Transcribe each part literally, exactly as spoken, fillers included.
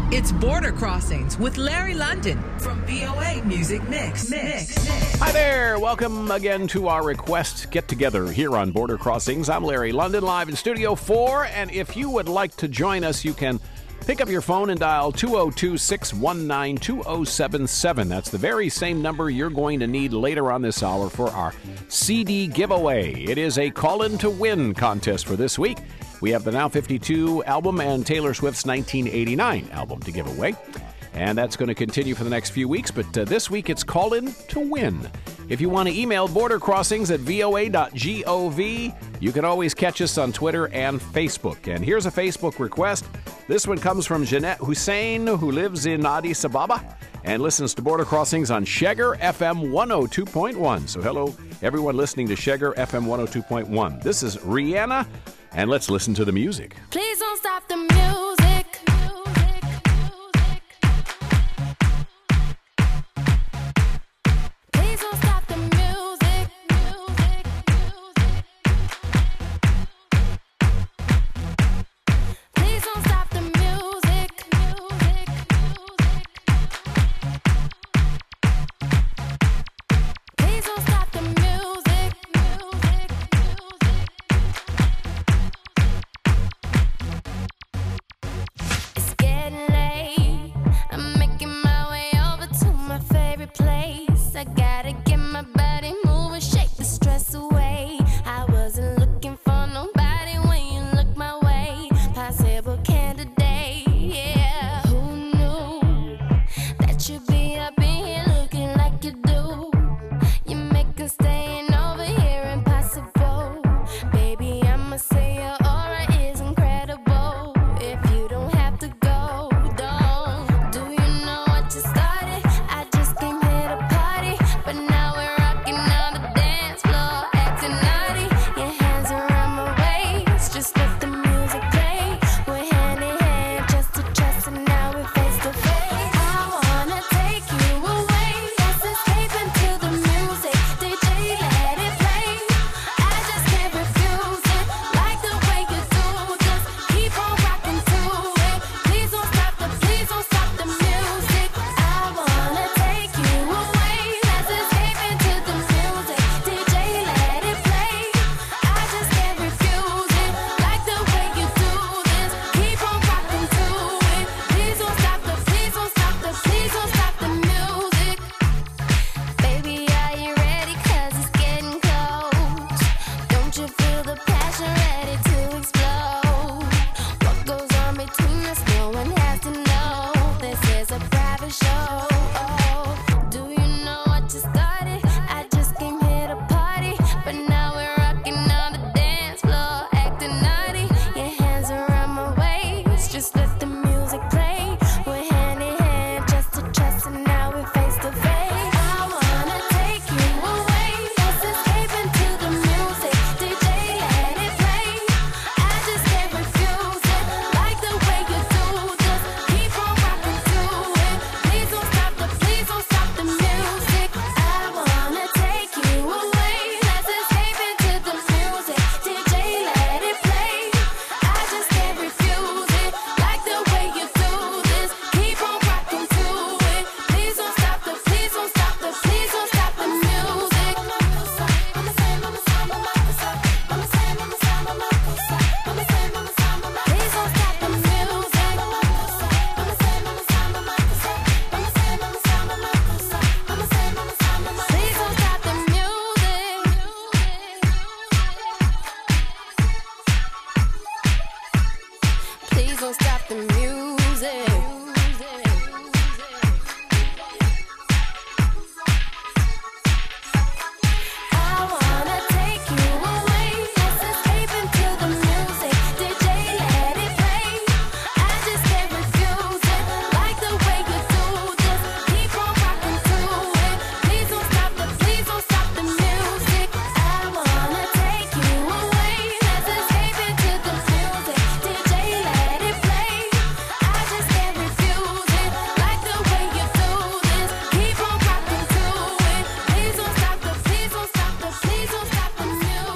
It's Border Crossings with Larry London from V O A Music Mix. Mix. Mix. Hi there. Welcome again to our request get-together here on Border Crossings. I'm Larry London, live in Studio four, and if you would like to join us, you can pick up your phone and dial two oh two, six one nine, two oh seven seven. That's the very same number you're going to need later on this hour for our C D giveaway. It is a call-in to win contest for this week. We have the Now fifty-two album and Taylor Swift's nineteen eighty-nine album to give away. And that's going to continue for the next few weeks, but uh, this week it's call in to win. If you want to email Border Crossings at V O A dot gov, you can always catch us on Twitter and Facebook. And here's a Facebook request. This one comes from Jeanette Hussein, who lives in Addis Ababa and listens to Border Crossings on Sheggar F M one oh two point one. So hello, everyone listening to Sheggar F M one oh two point one. This is Rihanna, and let's listen to the music. Please don't stop the music.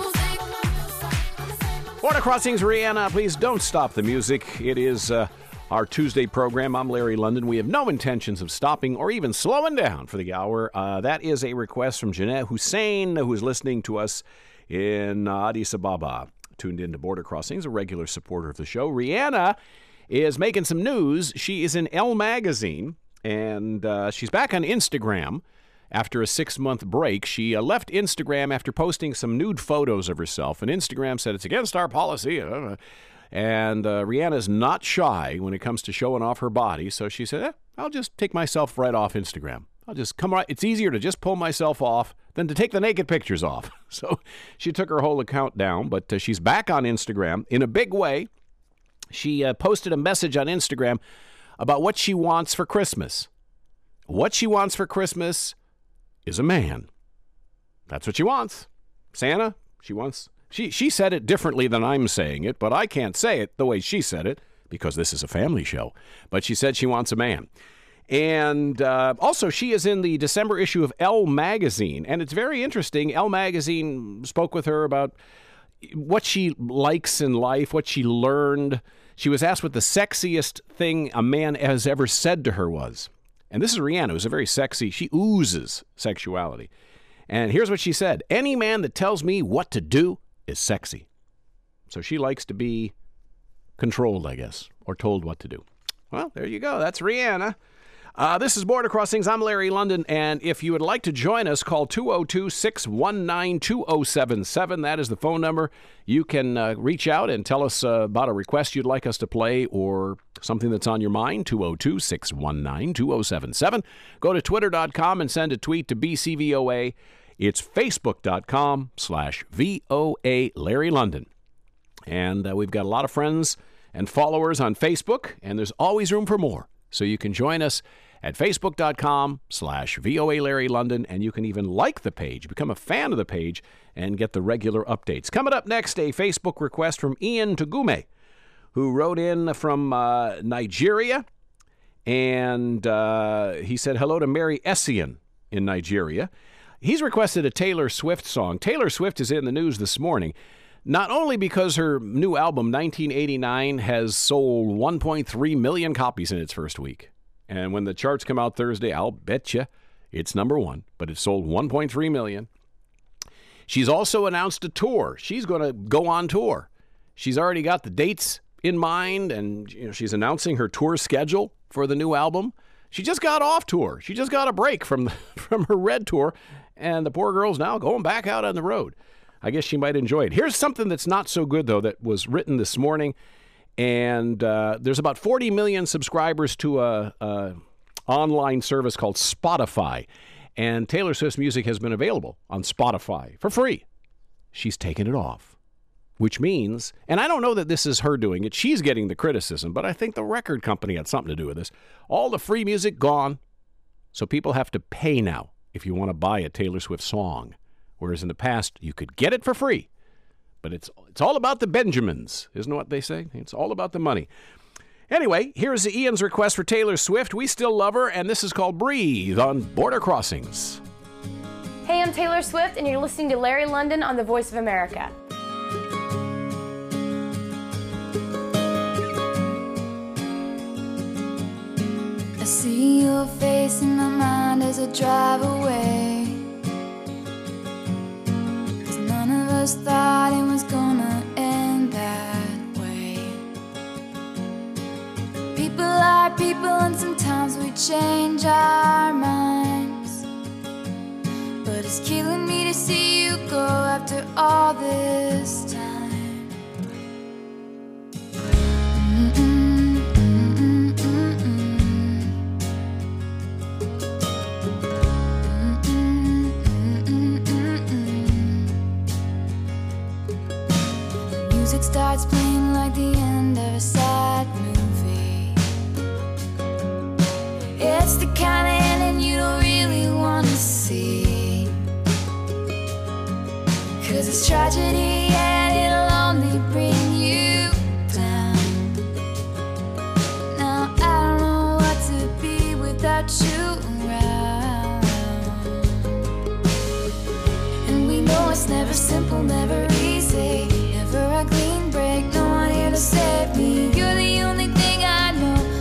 Border Crossings, Rihanna, please don't stop the music. It is uh, our Tuesday program. I'm Larry London. We have no intentions of stopping or even slowing down for the hour. Uh, that is a request from Jeanette Hussein, who is listening to us in uh, Addis Ababa. Tuned into Border Crossings, a regular supporter of the show. Rihanna is making some news. She is in Elle magazine, and uh, she's back on Instagram after a six-month break. She uh, left Instagram after posting some nude photos of herself, and Instagram said it's against our policy. Uh, and uh, Rihanna's not shy when it comes to showing off her body, so she said, eh, I'll just take myself right off Instagram. I'll just come right. It's easier to just pull myself off than to take the naked pictures off. So she took her whole account down, but uh, she's back on Instagram in a big way. She uh, posted a message on Instagram about what she wants for Christmas. What she wants for Christmas is a man. That's what she wants. Santa, she wants... She, she said it differently than I'm saying it, but I can't say it the way she said it because this is a family show. But she said she wants a man. And uh, also, she is in the December issue of Elle magazine, and it's very interesting. Elle magazine spoke with her about what she likes in life, what she learned. She was asked what the sexiest thing a man has ever said to her was. And this is Rihanna, who's a very sexy, she oozes sexuality. And here's what she said. Any man that tells me what to do is sexy. So she likes to be controlled, I guess, or told what to do. Well, there you go. That's Rihanna. Uh, this is Border Crossings. I'm Larry London, and if you would like to join us, call two oh two, six one nine, two oh seven seven. That is the phone number. You can uh, reach out and tell us uh, about a request you'd like us to play or something that's on your mind, two oh two, six one nine, two oh seven seven. Go to twitter dot com and send a tweet to B C V O A. It's facebook dot com slash V O A Larry London. And uh, we've got a lot of friends and followers on Facebook, and there's always room for more. So you can join us at facebook dot com slash V O A Larry London, and you can even like the page, become a fan of the page, and get the regular updates. Coming up next, a Facebook request from Ian Tugume, who wrote in from uh, Nigeria, and uh, he said hello to Mary Essien in Nigeria. He's requested a Taylor Swift song. Taylor Swift is in the news this morning, not only because her new album, nineteen eighty-nine, has sold one point three million copies in its first week. And when the charts come out Thursday, I'll bet you it's number one, but it sold one point three million. She's also announced a tour. She's going to go on tour. She's already got the dates in mind, and you know, she's announcing her tour schedule for the new album. She just got off tour. She just got a break from the, from her Red tour, and the poor girl's now going back out on the road. I guess she might enjoy it. Here's something that's not so good, though, that was written this morning. And uh, there's about forty million subscribers to a, a online service called Spotify. And Taylor Swift's music has been available on Spotify for free. She's taken it off, which means, and I don't know that this is her doing it. She's getting the criticism, but I think the record company had something to do with this. All the free music gone. So people have to pay now if you want to buy a Taylor Swift song. Whereas in the past, you could get it for free. But it's it's all about the Benjamins, isn't what they say? It's all about the money. Anyway, here's Ian's request for Taylor Swift. We still love her, and this is called Breathe on Border Crossings. Hey, I'm Taylor Swift, and you're listening to Larry London on The Voice of America. I see your face in my mind as I drive away. None of us thought it was gonna end that way. People are people, and sometimes we change our minds. But it's killing me to see you go after all this time. Mm-mm, mm-mm, mm-mm. Music starts playing like the end of a sad movie. It's the kind of ending you don't really want to see, 'cause it's tragedy and it'll only bring you down. Now I don't know what to be without you around. And we know it's never simple, never easy, never a clean break, no one here to save me. You're the only thing I know.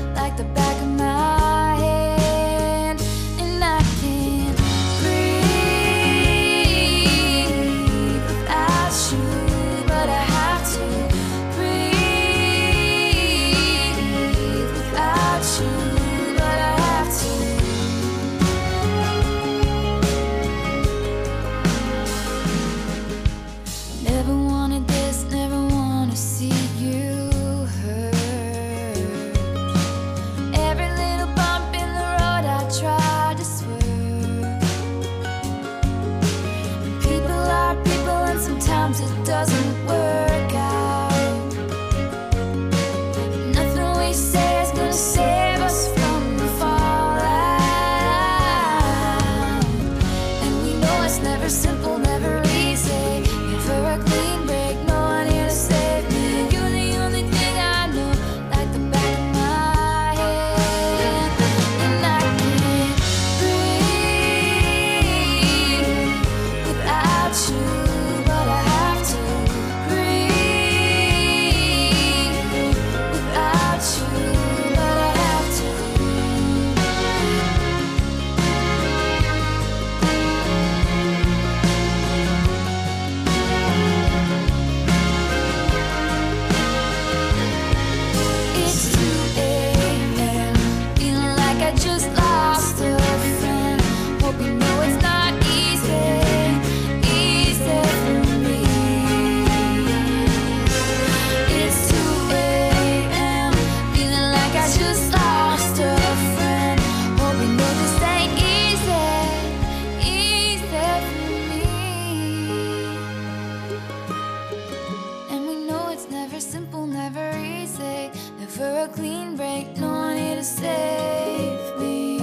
clean break, no one here to save me.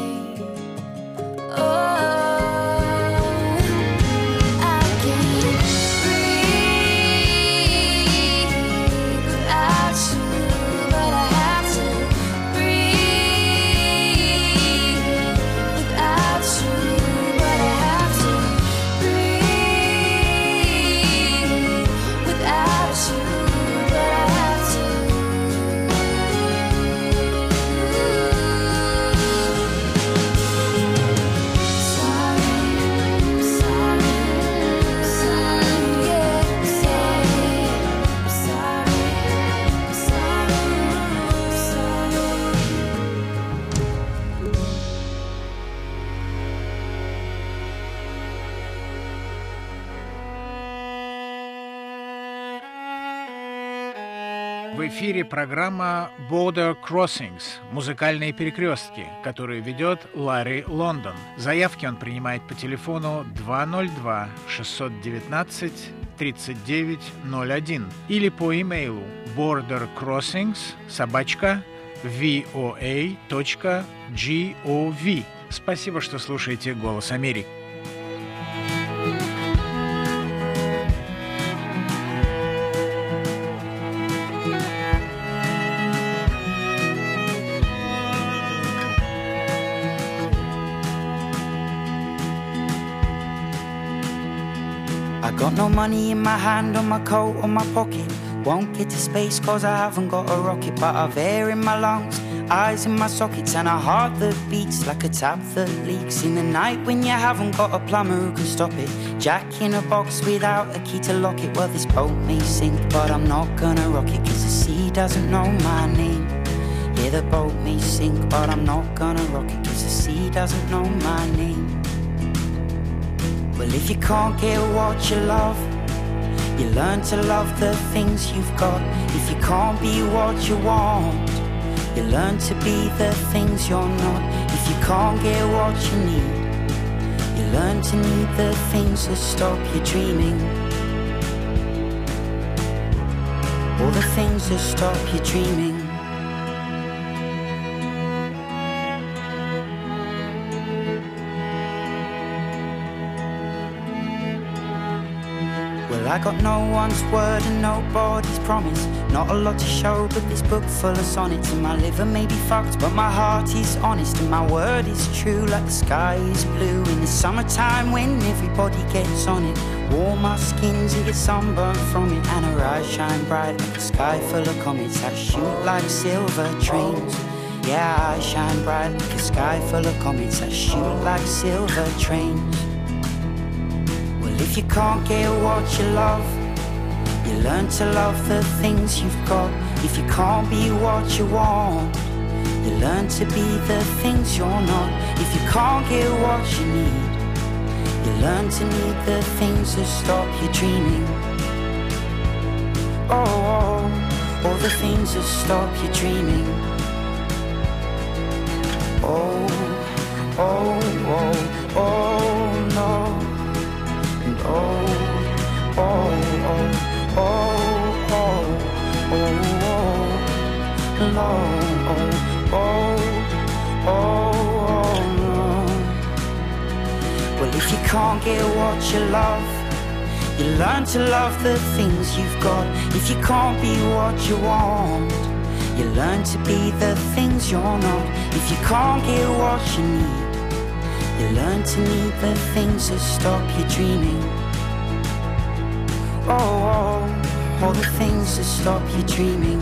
Oh, I can't breathe without you, but I have to breathe without you, but I have to breathe without you, but I have to. В эфире программа Border Crossings, музыкальные перекрестки, которую ведет Ларри Лондон. Заявки он принимает по телефону два ноль два шестьсот девятнадцать тридцать девять ноль один или по имейлу bordercrossings собака voa точка gov. Спасибо, что слушаете «Голос Америки». I got no money in my hand, on my coat, or my pocket. Won't get to space cause I haven't got a rocket. But I've air in my lungs, eyes in my sockets, and a heart that beats like a tap that leaks. In the night when you haven't got a plumber who can stop it. Jack in a box without a key to lock it. Well, this boat may sink, but I'm not gonna rock it, cause the sea doesn't know my name. Yeah, the boat may sink, but I'm not gonna rock it, cause the sea doesn't know my name. Well, if you can't get what you love, you learn to love the things you've got. If you can't be what you want, you learn to be the things you're not. If you can't get what you need, you learn to need the things that stop you dreaming. All the things that stop you dreaming. I got no one's word and nobody's promise. Not a lot to show, but this book full of sonnets. And my liver may be fucked, but my heart is honest. And my word is true, like the sky is blue in the summertime when everybody gets on it. Warm our skins and get sunburned from it. And our eyes shine bright like a sky full of comets that shoot like silver trains. Yeah, I shine bright like a sky full of comets that shoot like silver trains. If you can't get what you love, you learn to love the things you've got. If you can't be what you want, you learn to be the things you're not. If you can't get what you need, you learn to need the things that stop you dreaming. Oh, oh, all the things that stop you dreaming. Oh, oh, oh, oh, no. Oh, oh, oh, oh, oh, oh, oh, no, oh, oh, oh, no. Well, if you can't get what you love, you learn to love the things you've got. If you can't be what you want, you learn to be the things you're not. If you can't get what you need, you learn to need the things that stop you dreaming. Oh, oh, all the things that stop you dreaming.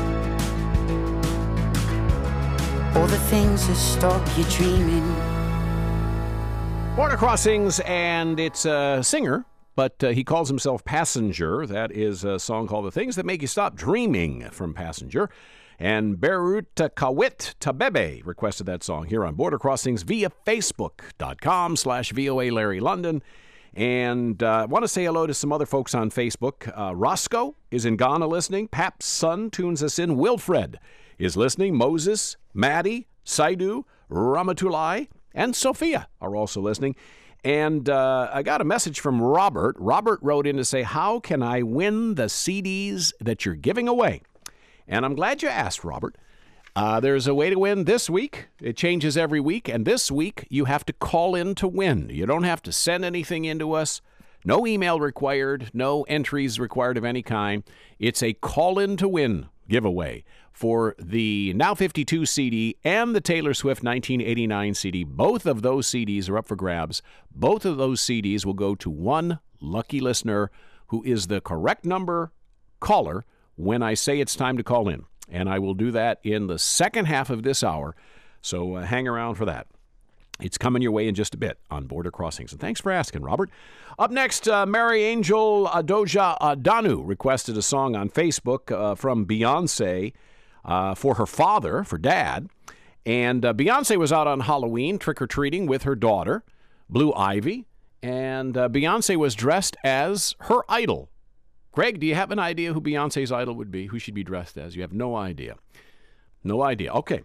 All the things that stop you dreaming. Border Crossings, and it's a singer, but uh, he calls himself Passenger. That is a song called The Things That Make You Stop Dreaming from Passenger. And Beirut Kawit Tabebe requested that song here on Border Crossings via Facebook.com slash VOA Larry London. And I uh, want to say hello to some other folks on Facebook. Uh, Roscoe is in Ghana listening. Pap's son tunes us in. Wilfred is listening. Moses, Maddie, Saidu, Ramatulai, and Sophia are also listening. And uh, I got a message from Robert. Robert wrote in to say, how can I win the C Ds that you're giving away? And I'm glad you asked, Robert. Uh, there's a way to win this week. It changes every week. And this week, you have to call in to win. You don't have to send anything into us. No email required. No entries required of any kind. It's a call in to win giveaway for the Now fifty-two C D and the Taylor Swift nineteen eighty-nine C D. Both of those C Ds are up for grabs. Both of those C Ds will go to one lucky listener who is the correct number caller when I say it's time to call in. And I will do that in the second half of this hour. So uh, hang around for that. It's coming your way in just a bit on Border Crossings. And thanks for asking, Robert. Up next, uh, Mary Angel Adoja Adanu requested a song on Facebook uh, from Beyonce uh, for her father, for Dad. And uh, Beyonce was out on Halloween trick-or-treating with her daughter, Blue Ivy. And uh, Beyonce was dressed as her idol. Greg, do you have an idea who Beyonce's idol would be? Who she'd be dressed as? You have no idea. No idea. Okay.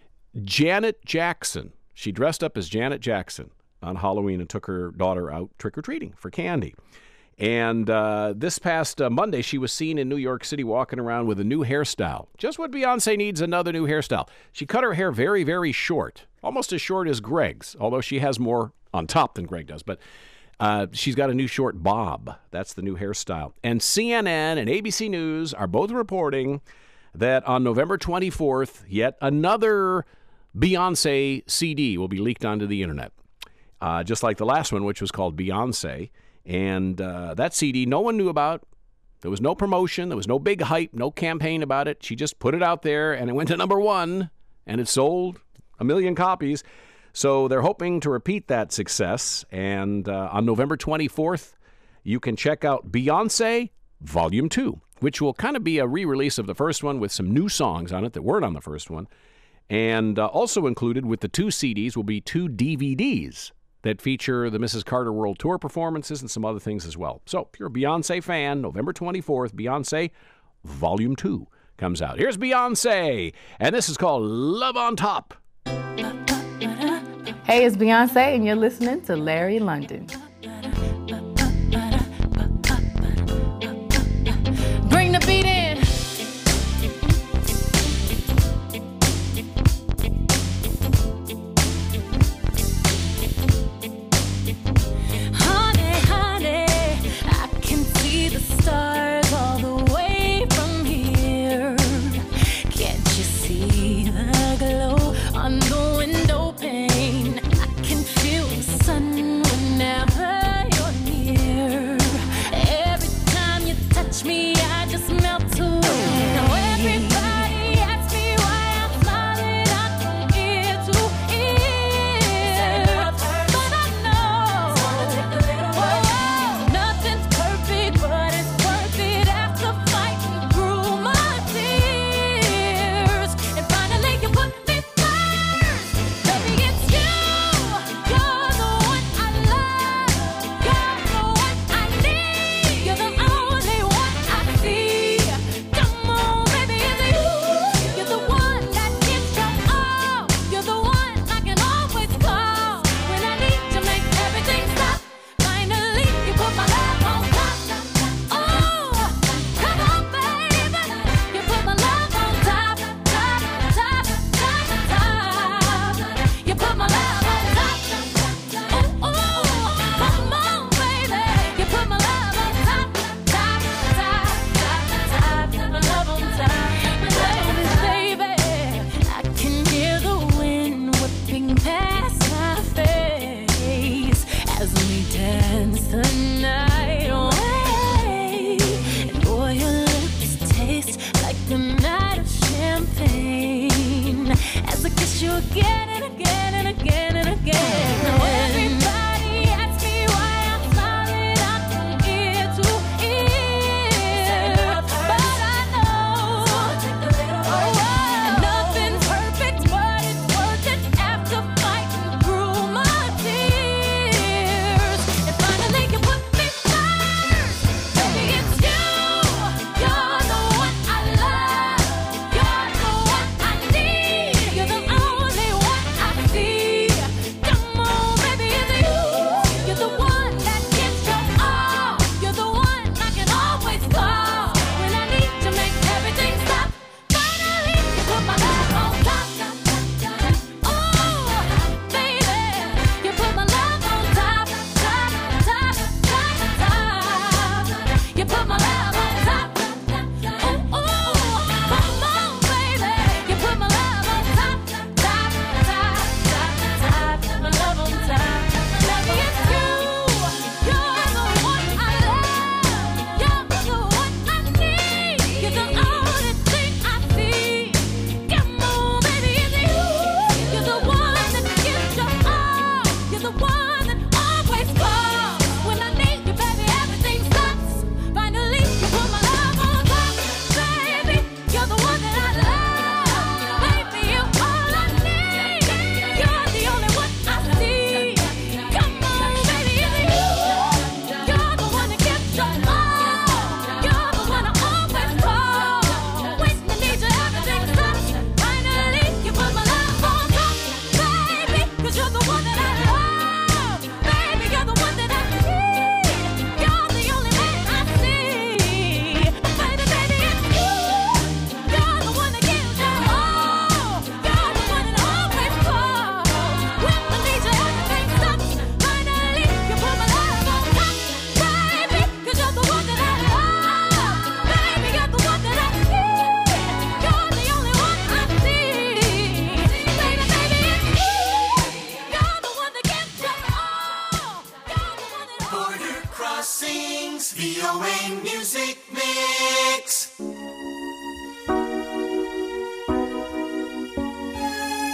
Janet Jackson. She dressed up as Janet Jackson on Halloween and took her daughter out trick-or-treating for candy. And uh, this past uh, Monday, she was seen in New York City walking around with a new hairstyle. Just what Beyonce needs, another new hairstyle. She cut her hair very, very short, almost as short as Greg's, although she has more on top than Greg does. But uh, she's got a new short bob. That's the new hairstyle. And C N N and A B C News are both reporting that on November twenty-fourth, yet another Beyonce C D will be leaked onto the internet, uh, just like the last one, which was called Beyonce. And uh, that C D no one knew about. There was no promotion. There was no big hype, no campaign about it. She just put it out there, and it went to number one, and it sold a million copies. So they're hoping to repeat that success. And uh, on November twenty-fourth, you can check out Beyonce Volume two, which will kind of be a re-release of the first one with some new songs on it that weren't on the first one. And uh, also included with the two C Ds will be two D V Ds that feature the Missus Carter World Tour performances and some other things as well. So if you're a Beyonce fan, November twenty-fourth, Beyonce Volume two comes out. Here's Beyonce, and this is called Love on Top. Hey, it's Beyonce, and you're listening to Larry London. Bring the beat in. Stars all the way from here. Can't you see the glow on the window pane? I can feel the sun whenever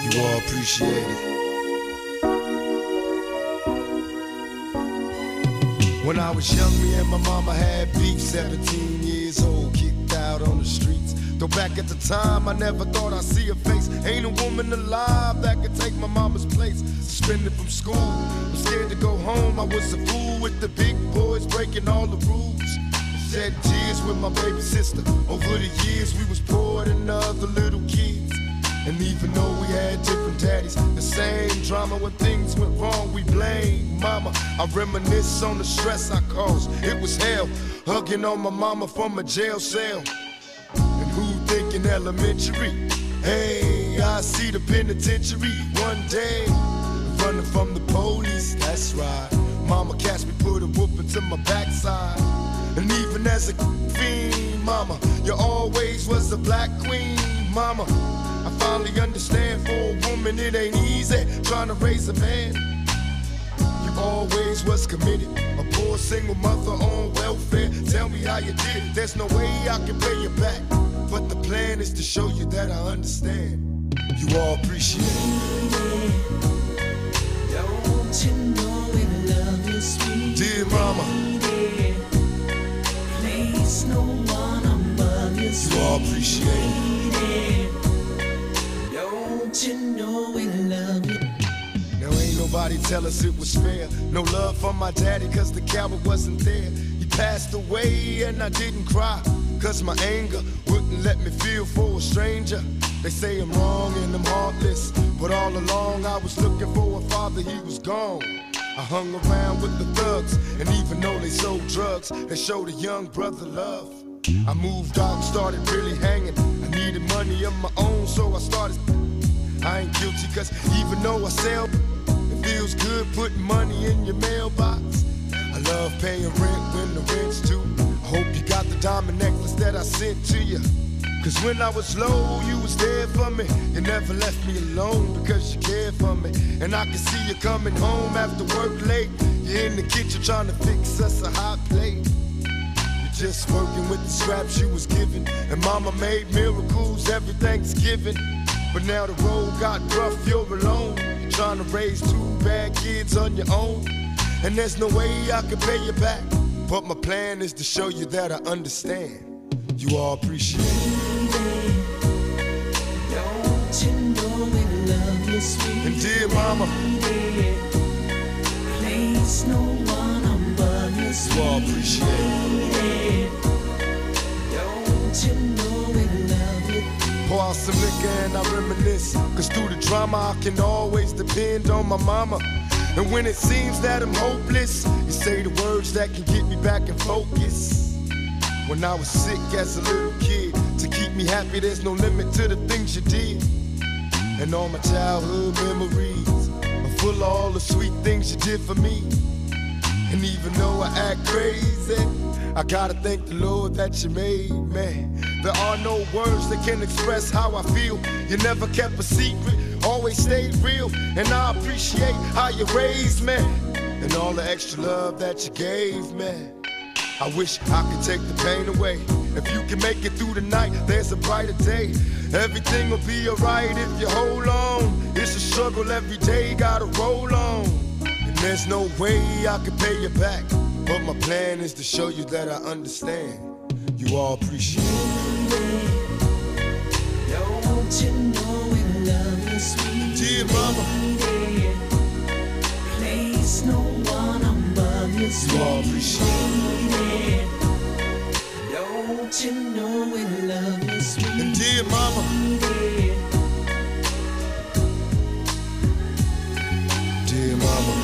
You all appreciate it. When I was young, me and my mama had beef, seventeen years old, kicked out on the streets. Though back at the time, I never thought I'd see her face. Ain't a woman alive that could take my mama's place. Suspended from school, I'm scared to go home. I was a fool with the big boys, breaking all the rules. Shed tears with my baby sister. Over the years, we was poor than other little kids. And even though we had different daddies, the same drama when things went wrong, we blame mama. I reminisce on the stress I caused. It was hell, hugging on my mama from a jail cell. And who thinking elementary? Hey, I see the penitentiary one day. Running from the police, that's right. Mama catch me, put a whooping to my backside. And even as a fiend, mama, you always was the black queen, mama. I finally understand, for a woman it ain't easy trying to raise a man. You always was committed, a poor single mother on welfare. Tell me how you did it, there's no way I can pay you back. But the plan is to show you that I understand. You all appreciate it. Don't you know we love you, sweet dear mama? Place no one above you, sweet you all appreciate it. Don't you know we love you? Now ain't nobody tell us it was fair. No love from my daddy cause the coward wasn't there. He passed away and I didn't cry, cause my anger wouldn't let me feel for a stranger. They say I'm wrong and I'm heartless, but all along I was looking for a father, he was gone. I hung around with the thugs, and even though they sold drugs, they showed a young brother love. I moved out and started really hanging. I needed money of my own, so I started. I ain't guilty, cause even though I sell, it feels good putting money in your mailbox. I love paying rent when the rent's due. I hope you got the diamond necklace that I sent to you. Cause when I was low, you was there for me. You never left me alone because you cared for me. And I can see you coming home after work late. You're in the kitchen trying to fix us a hot plate. You're just working with the scraps you was given. And mama made miracles every Thanksgiving. But now the road got rough, you're alone. You're trying to raise two bad kids on your own. And there's no way I can pay you back. But my plan is to show you that I understand. You all appreciate it. Don't you know we love you, sweet and dear mama, place no one above you, sweet you all appreciate it. Don't you know we love you? Pour out some liquor and I reminisce, cause through the drama I can always depend on my mama. And when it seems that I'm hopeless, you say the words that can get me back in focus. When I was sick as a little kid, to keep me happy there's no limit to the things you did. And all my childhood memories are full of all the sweet things you did for me. And even though I act crazy, I gotta thank the Lord that you made me. There are no words that can express how I feel. You never kept a secret, always stayed real. And I appreciate how you raised me and all the extra love that you gave me. I wish I could take the pain away. If you can make it through the night, there's a brighter day. Everything will be alright if you hold on. It's a struggle every day, gotta roll on. And there's no way I can pay you back, but my plan is to show you that I understand. You all appreciate it. Don't you know we love you, sweet dear mama, place no one above you, sweet you all appreciate it. Don't you know we love you, sweet and dear mama, dear mama.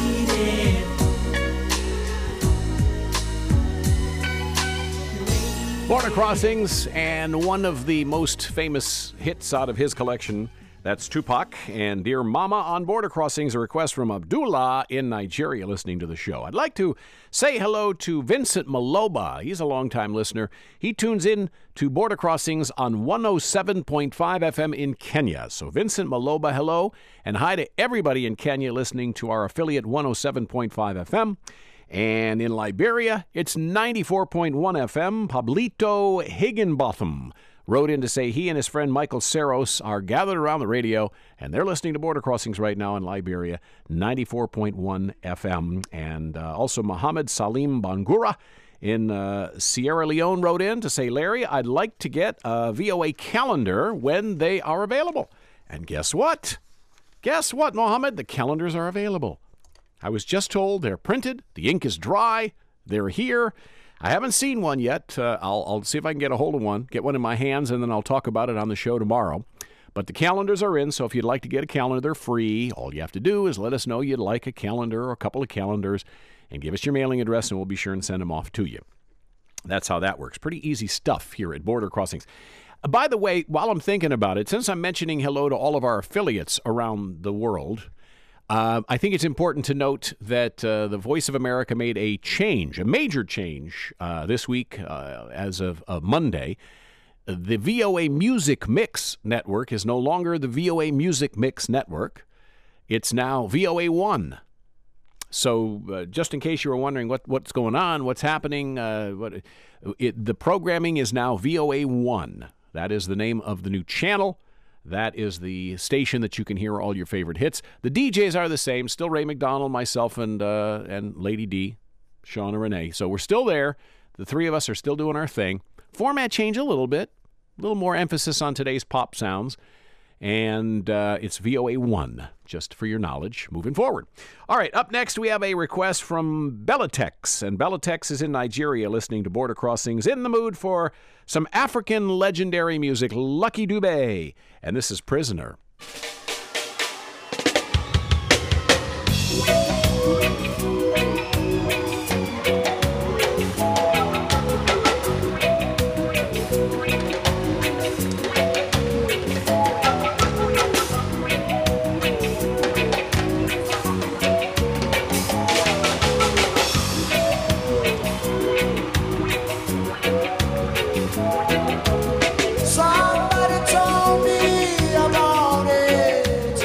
Border Crossings, and one of the most famous hits out of his collection, that's Tupac and Dear Mama on Border Crossings, a request from Abdullah in Nigeria listening to the show. I'd like to say hello to Vincent Maloba. He's a longtime listener. He tunes in to Border Crossings on one oh seven point five F M in Kenya. So Vincent Maloba, hello, and hi to everybody in Kenya listening to our affiliate one oh seven point five F M. And in Liberia, it's ninety-four point one F M, Pablito Higginbotham, wrote in to say he and his friend Michael Saros are gathered around the radio, and they're listening to Border Crossings right now in Liberia, ninety-four point one F M. And uh, also Mohammed Salim Bangura in uh, Sierra Leone wrote in to say, Larry, I'd like to get a V O A calendar when they are available. And guess what? Guess what, Mohammed? The calendars are available. I was just told they're printed. The ink is dry. They're here. I haven't seen one yet. Uh, I'll, I'll see if I can get a hold of one, get one in my hands, and then I'll talk about it on the show tomorrow. But the calendars are in, so if you'd like to get a calendar, they're free. All you have to do is let us know you'd like a calendar or a couple of calendars and give us your mailing address, and we'll be sure and send them off to you. That's how that works. Pretty easy stuff here at Border Crossings. By the way, while I'm thinking about it, since I'm mentioning hello to all of our affiliates around the world, uh, I think it's important to note that uh, the Voice of America made a change, a major change uh, this week uh, as of, of Monday. The V O A Music Mix Network is no longer the V O A Music Mix Network. It's now V O A one. So uh, just in case you were wondering what, what's going on, what's happening, uh, what, it, the programming is now V O A one. That is the name of the new channel. That is the station that you can hear all your favorite hits. The D Js are the same, still Ray McDonald, myself, and uh, and Lady D, Shauna Renee. So we're still there. The three of us are still doing our thing. Format change a little bit, a little more emphasis on today's pop sounds. And uh, it's V O A one, just for your knowledge, moving forward. All right, up next we have a request from Bellatex. And Bellatex is in Nigeria listening to Border Crossings, in the mood for some African legendary music, Lucky Dube. And this is Prisoner. Somebody told me about it.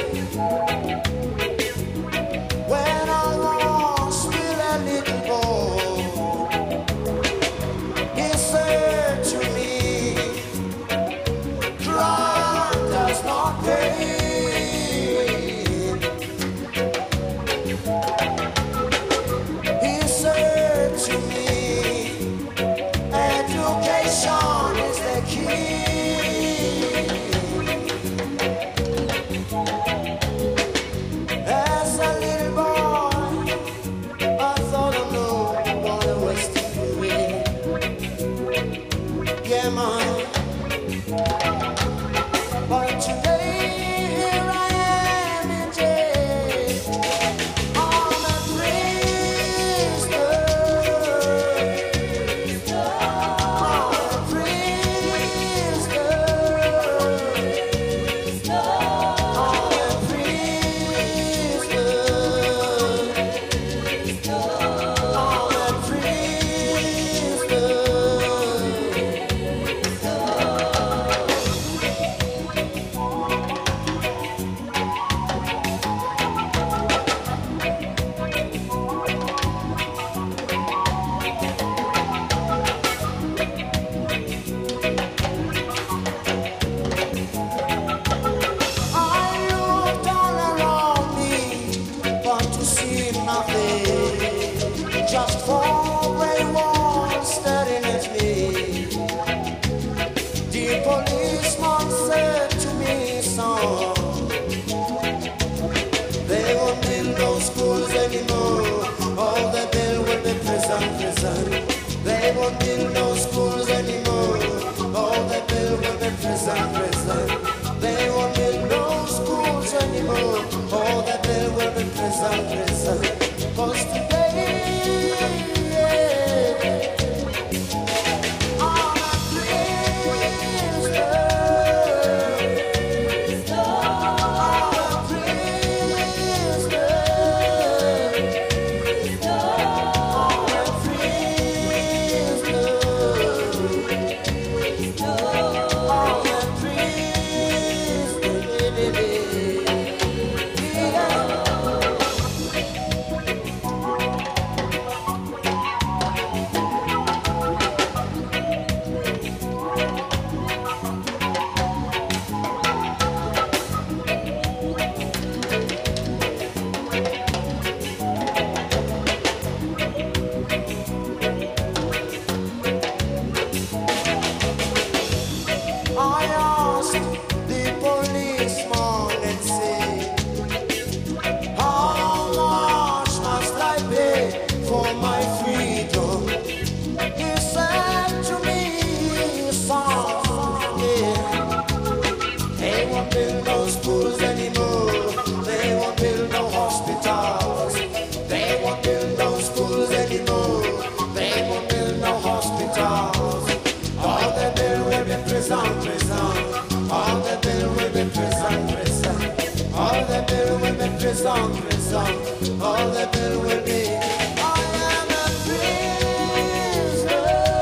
prison, prison, all the bill will be. I am a prisoner.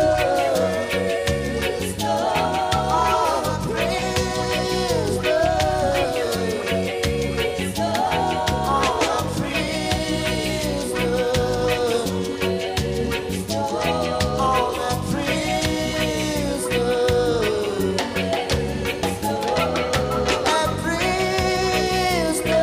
I'm a prisoner. I'm a prisoner. I'm a prisoner. A prisoner.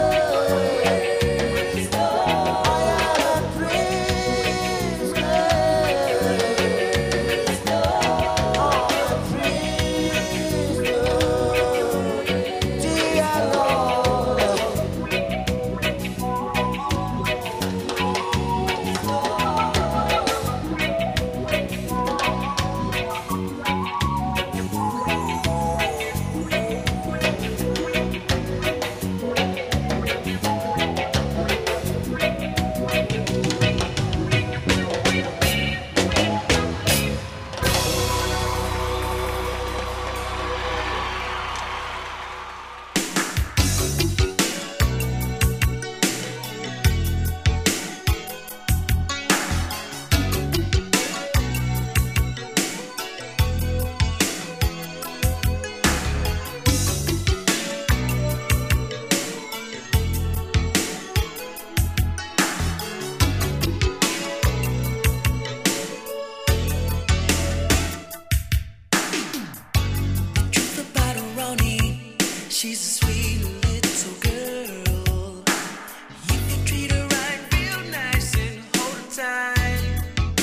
She's a sweet little girl. You can treat her right, real nice, and hold her tight.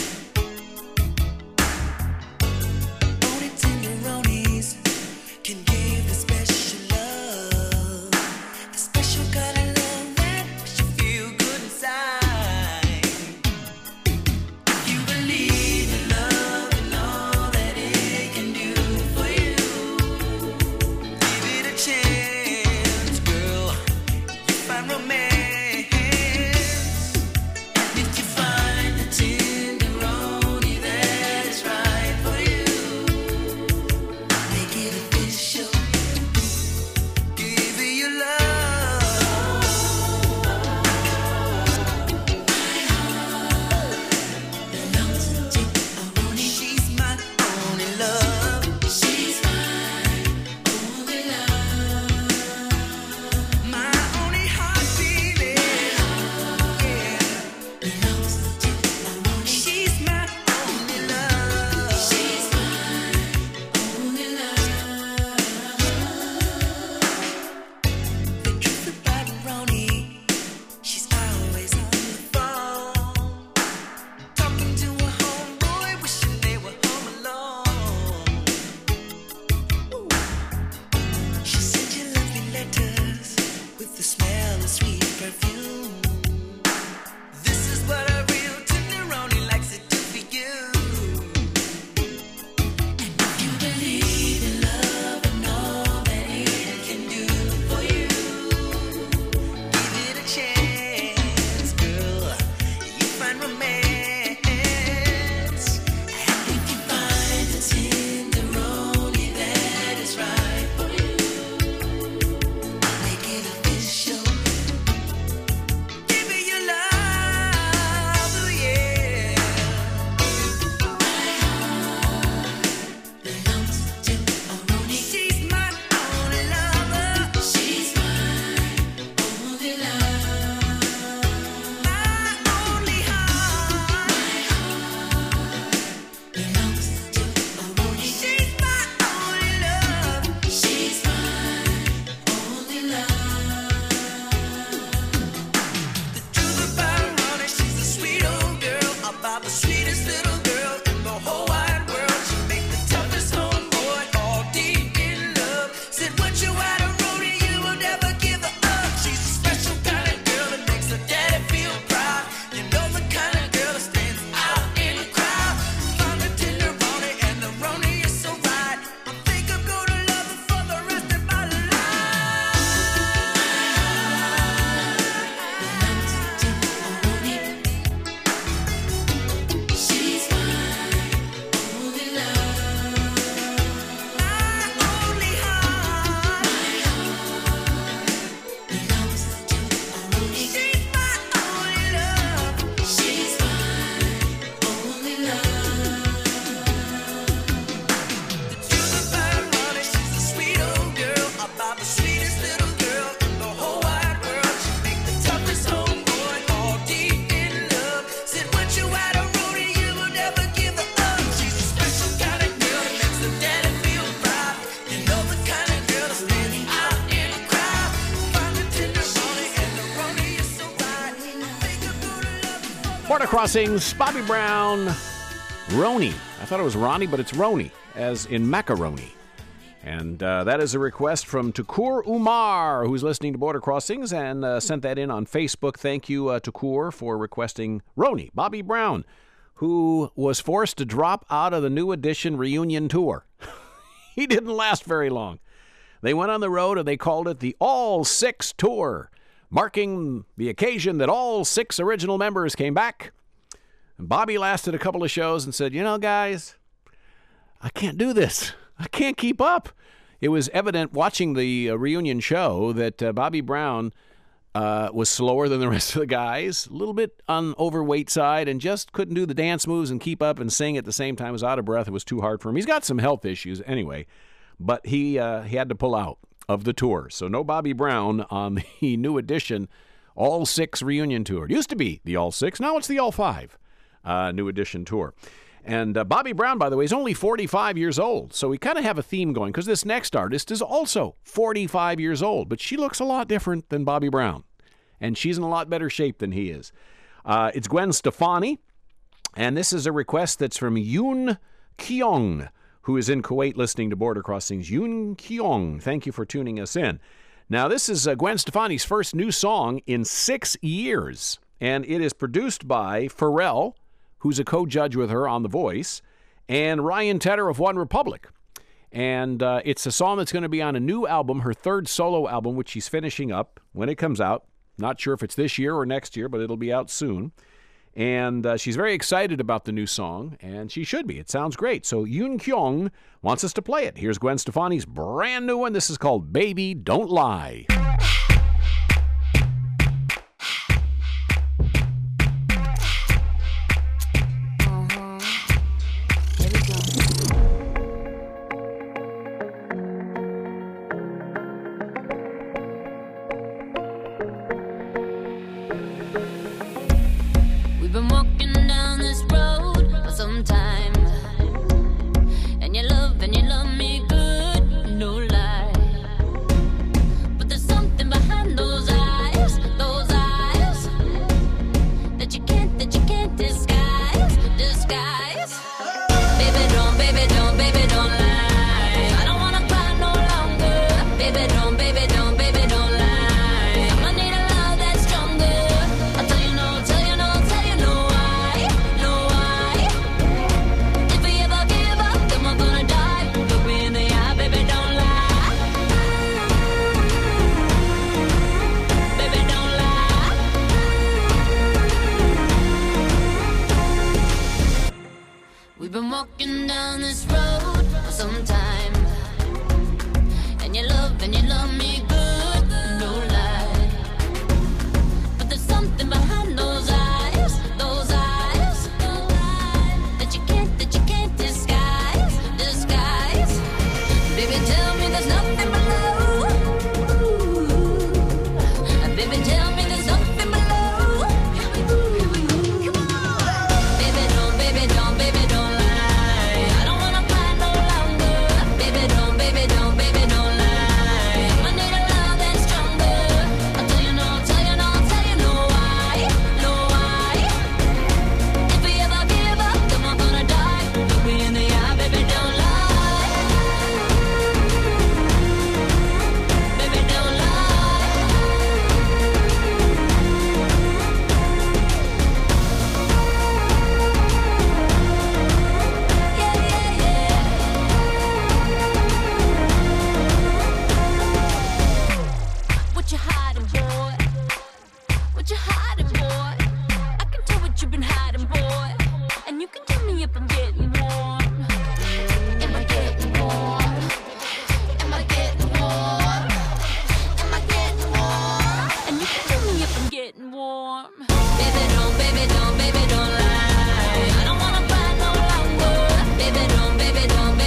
Only tenderonis can give the special love, the special kind of love that makes you feel good inside. If you believe in love and all that it can do for you, give it a chance, girl. Border Crossings, Bobby Brown, Roni. I thought it was Ronnie, but it's Roni, as in macaroni. And uh, that is a request from Tukur Umar, who's listening to Border Crossings and uh, sent that in on Facebook. Thank you, uh, Tukur, for requesting Roni, Bobby Brown, who was forced to drop out of the New Edition reunion tour. He didn't last very long. They went on the road and they called it the All Six Tour, marking the occasion that all six original members came back. And Bobby lasted a couple of shows and said, you know, guys, I can't do this. I can't keep up. It was evident watching the uh, reunion show that uh, Bobby Brown uh, was slower than the rest of the guys, a little bit on overweight side, and just couldn't do the dance moves and keep up and sing at the same time. He was out of breath. It was too hard for him. He's got some health issues anyway, but he uh, he had to pull out of the tour. So no Bobby Brown on the New Edition All Six reunion tour. It used to be the All Six. Now it's the All Five uh, New Edition tour. And uh, Bobby Brown, by the way, is only forty-five years old. So we kind of have a theme going because this next artist is also forty-five years old. But she looks a lot different than Bobby Brown. And she's in a lot better shape than he is. Uh, it's Gwen Stefani. And this is a request that's from Yoon Kyung, who is in Kuwait listening to Border Crossings. Yoon Kyung, thank you for tuning us in. Now, this is uh, Gwen Stefani's first new song in six years. And it is produced by Pharrell, who's a co-judge with her on The Voice, and Ryan Tedder of One Republic. And uh, it's a song that's going to be on a new album, her third solo album, which she's finishing up when it comes out. Not sure if it's this year or next year, but it'll be out soon. And uh, she's very excited about the new song, and she should be. It sounds great. So Yoon Kyung wants us to play it. Here's Gwen Stefani's brand new one. This is called Baby Don't Lie.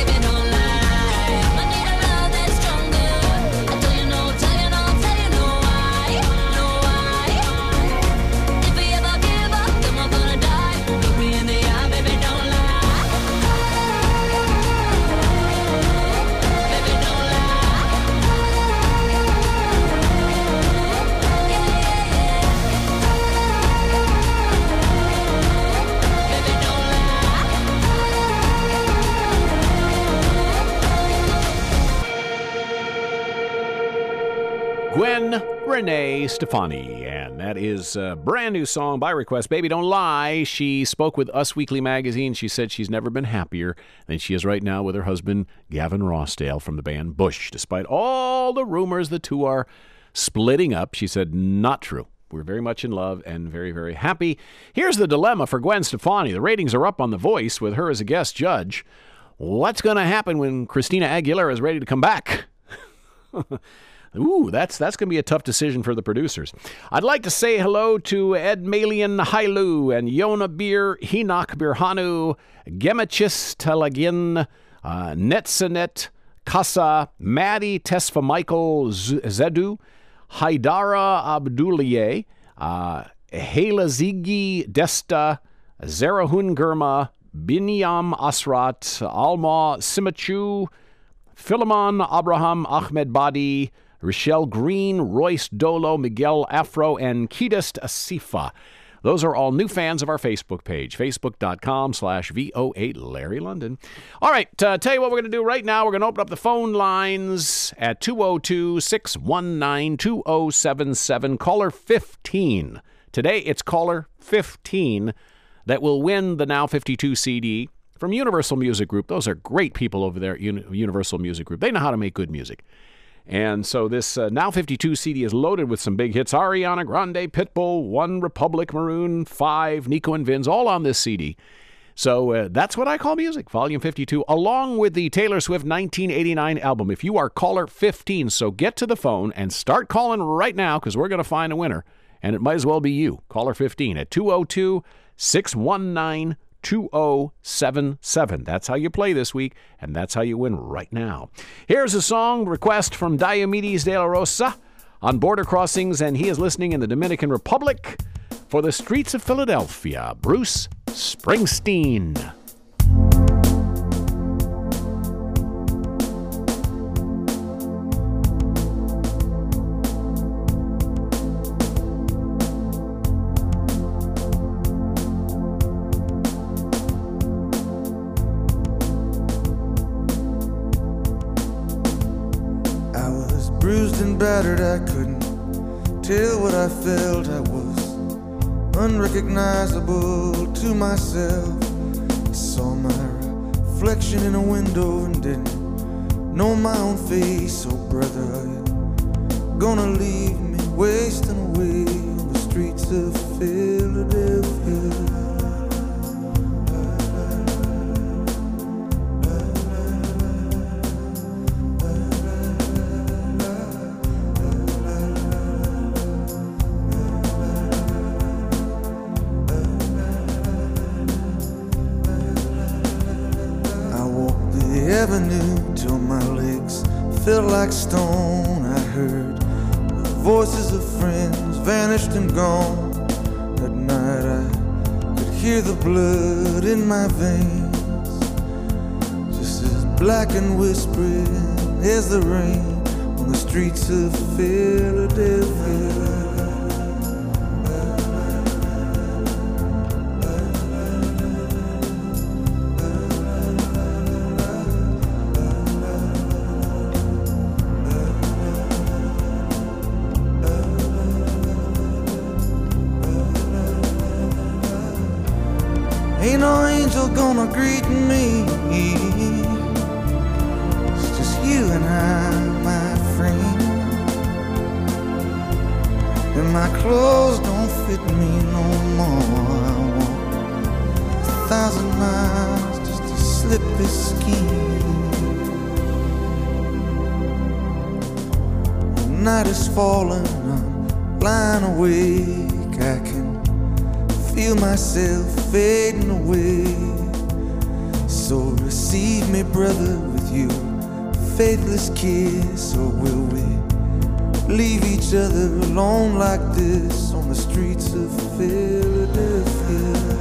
Tell you no, tell you no, tell you no why. Gwen Renee Stefani, and that is a brand new song by request. Baby Don't Lie. She spoke with Us Weekly Magazine. She said she's never been happier than she is right now with her husband, Gavin Rossdale, from the band Bush. Despite all the rumors the two are splitting up, she said, not true. We're very much in love and very, very happy. Here's the dilemma for Gwen Stefani. The ratings are up on The Voice with her as a guest judge. What's going to happen when Christina Aguilera is ready to come back? Ooh, that's that's going to be a tough decision for the producers. I'd like to say hello to Ed Malian Hailu and Yona Bir, Hinak Birhanu, Gemachis Talagin, uh, Netsanet, Kasa, Maddie Tesfa Michael Z- Zedu, Haidara Abduliye, uh, Hela Zigi Desta, Zerahun Gurma, Binyam Asrat, Alma Simachu, Philemon Abraham Ahmed Badi, Rochelle Green, Royce Dolo, Miguel Afro, and Kidist Asifa. Those are all new fans of our Facebook page, facebook.com slash V08 Larry London. All right, uh, tell you what we're going to do right now. We're going to open up the phone lines at two oh two, six one nine, two oh seven seven. Caller fifteen. Today, it's caller fifteen that will win the Now fifty-two C D from Universal Music Group. Those are great people over there at Uni- Universal Music Group. They know how to make good music. And so this uh, Now fifty-two C D is loaded with some big hits. Ariana Grande, Pitbull, One Republic, Maroon five, Nico and Vinz, all on this C D. So uh, that's what I call music, Volume fifty-two, along with the Taylor Swift nineteen eighty-nine album. If you are caller fifteen, so get to the phone and start calling right now because we're going to find a winner. And it might as well be you, caller fifteen, at two oh two, six one nine, two oh seven seven. That's how you play this week, and that's how you win right now. Here's a song request from Diomedes De La Rosa on Border Crossings, and he is listening in the Dominican Republic for the Streets of Philadelphia, Bruce Springsteen. Bruised and battered, I couldn't tell what I felt. I was unrecognizable to myself. I saw my reflection in a window and didn't know my own face. Oh brother, are you gonna leave me wasting away on the streets of Philadelphia? Avenue till my legs felt like stone. I heard the voices of friends vanished and gone. At night I could hear the blood in my veins, just as black and whispering as the rain on the streets of Philadelphia. Ain't no angel gonna greet me. It's just you and I, my friend. And my clothes don't fit me no more. I walk a thousand miles just to slip this skin. The night is falling, I'm lying awake. I can feel myself fading away. So receive me, brother, with you faithless kiss. Or will we leave each other alone like this on the streets of Philadelphia?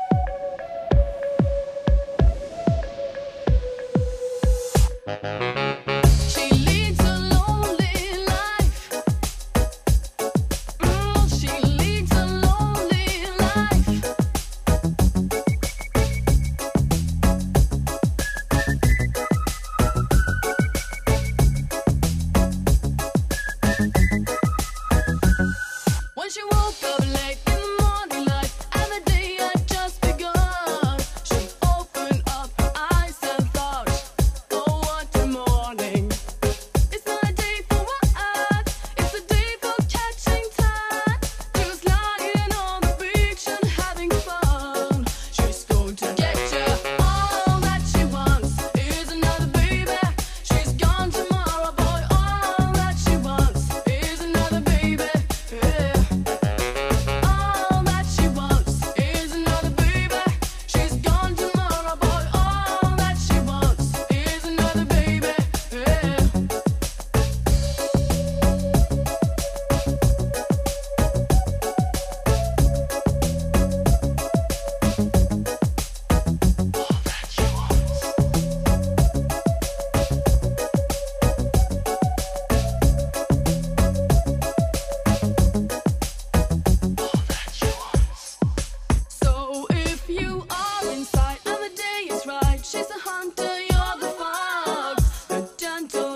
Bye.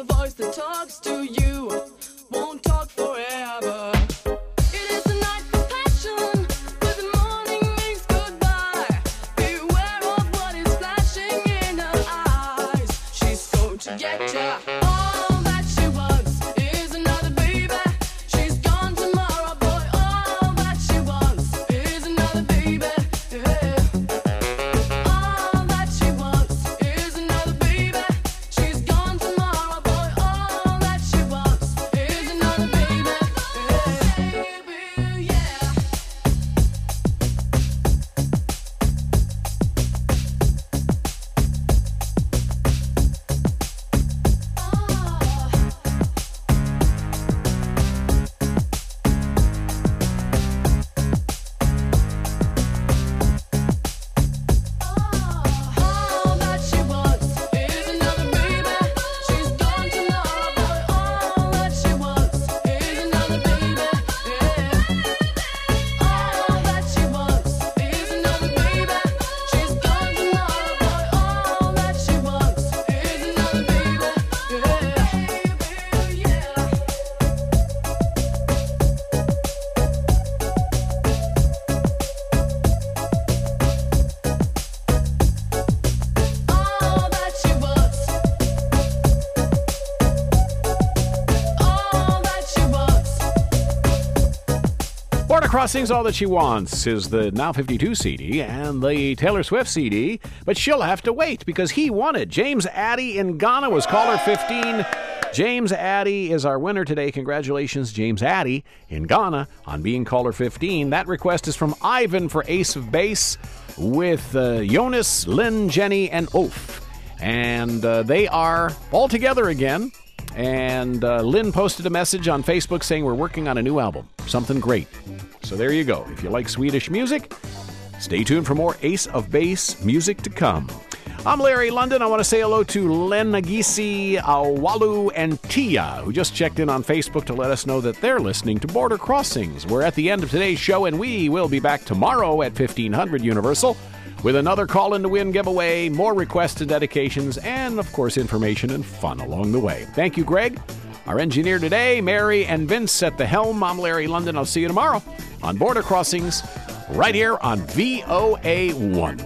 voice that talks to you won't talk forever. It is the night for passion, but the morning means goodbye. Beware of what is flashing in her eyes. She's going to get ya. All that she wants is another baby. She's gone tomorrow, boy. All that she wants is another baby. Yeah. All that she wants is another baby. She's gone tomorrow, boy. All that she wants is another baby. Yeah. Yeah. All that she wants is another baby. She's gone tomorrow, boy. All that she wants is another baby. Yeah. All that she wants is another baby. She's gone tomorrow, boy. All that she wants is another baby. Yeah. Yeah. All that she wants. All that she wants. Border Crossings, All That She Wants is the Now fifty-two C D and the Taylor Swift C D, but she'll have to wait because he won it. James Addy in Ghana was caller fifteen. James Addy is our winner today. Congratulations, James Addy in Ghana, on being caller fifteen. That request is from Ivan for Ace of Base with uh, Jonas, Lynn, Jenny, and Ulf. And uh, they are all together again. And uh, Lynn posted a message on Facebook saying we're working on a new album, something great. So there you go. If you like Swedish music, stay tuned for more Ace of Base music to come. I'm Larry London. I want to say hello to Len Nagisi, Awalu, and Tia, who just checked in on Facebook to let us know that they're listening to Border Crossings. We're at the end of today's show, and we will be back tomorrow at fifteen hundred Universal with another Call in to Win giveaway, more requests and dedications, and, of course, information and fun along the way. Thank you, Greg. Our engineer today, Mary and Vince at the helm. I'm Larry London. I'll see you tomorrow on Border Crossings right here on V O A one.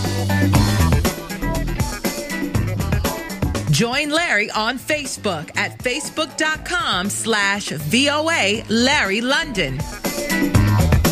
Join Larry on Facebook at facebook.com slash VOA Larry London.